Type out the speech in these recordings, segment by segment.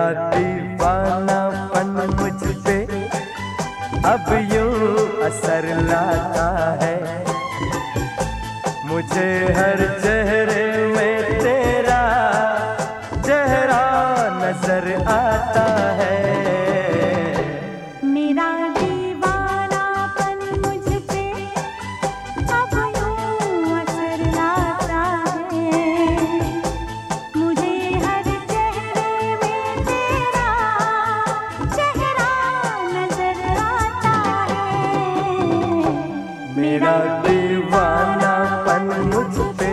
मेरा दीवानापन मुझ पे अब यूं असर लाता है। मुझे हर चेहरे में तेरा चेहरा नजर आता है। मेरा दीवानापन मुझ पे अब यूं असर लाता है। मुझे हर चेहरे में तेरा चेहरा नजर आता है। मेरा दीवानापन मुझ पे।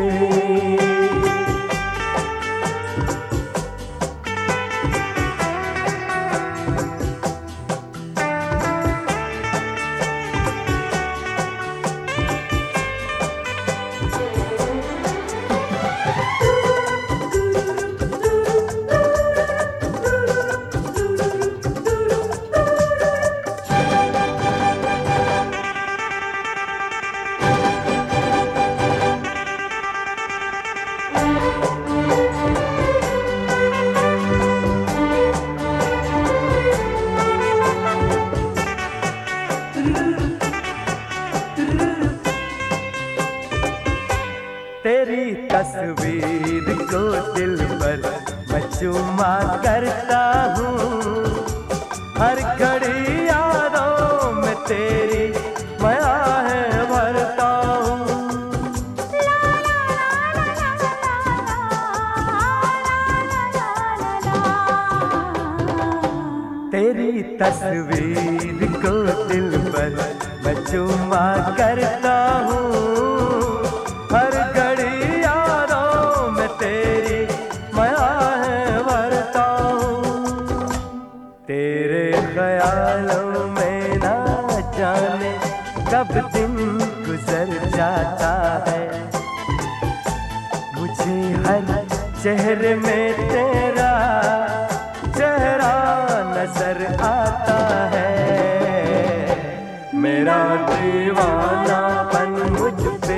तेरी तस्वीर को दिल पर मैं चूमा करता हूँ। हर घड़ी यादों में तेरी मैं आहें भरता हूँ। तेरी तस्वीर को दिल पर मैं चूमा करता हूँ। हर घड़ी यादों में तेरी मैं आहें भरता हूँ। तेरे ख्यालों में ना जाने कब दिन गुजर जाता है। मुझे हर चेहरे में तेरा चेहरा नजर आता है। मेरा दीवानापन मुझ पे।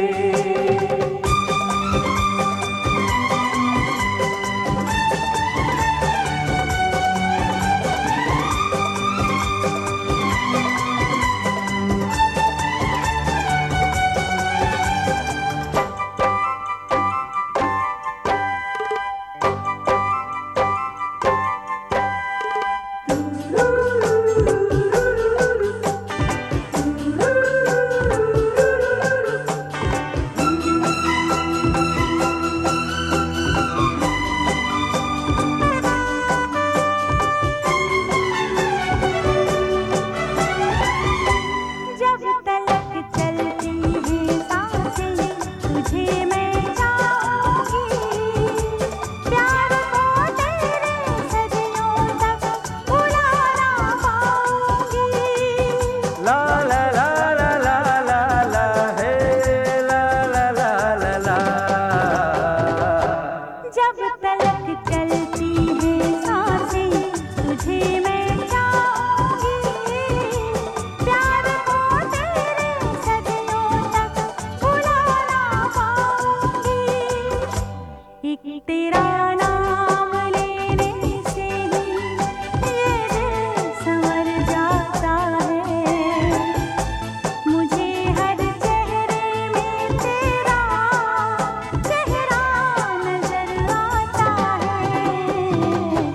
तेरा नाम लेने से ही ये दिल संवर जाता है। मुझे हर चेहरे में तेरा चेहरा नजर आता है।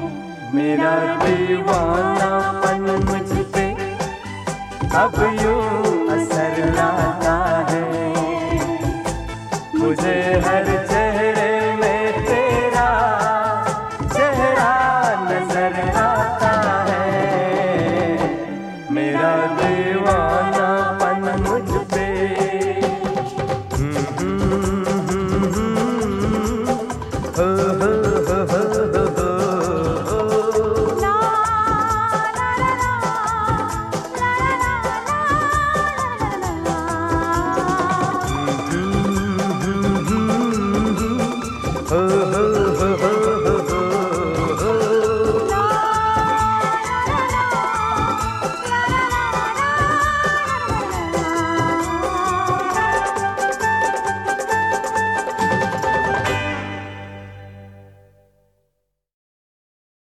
मेरा दीवानापन मुझ पे अब यूं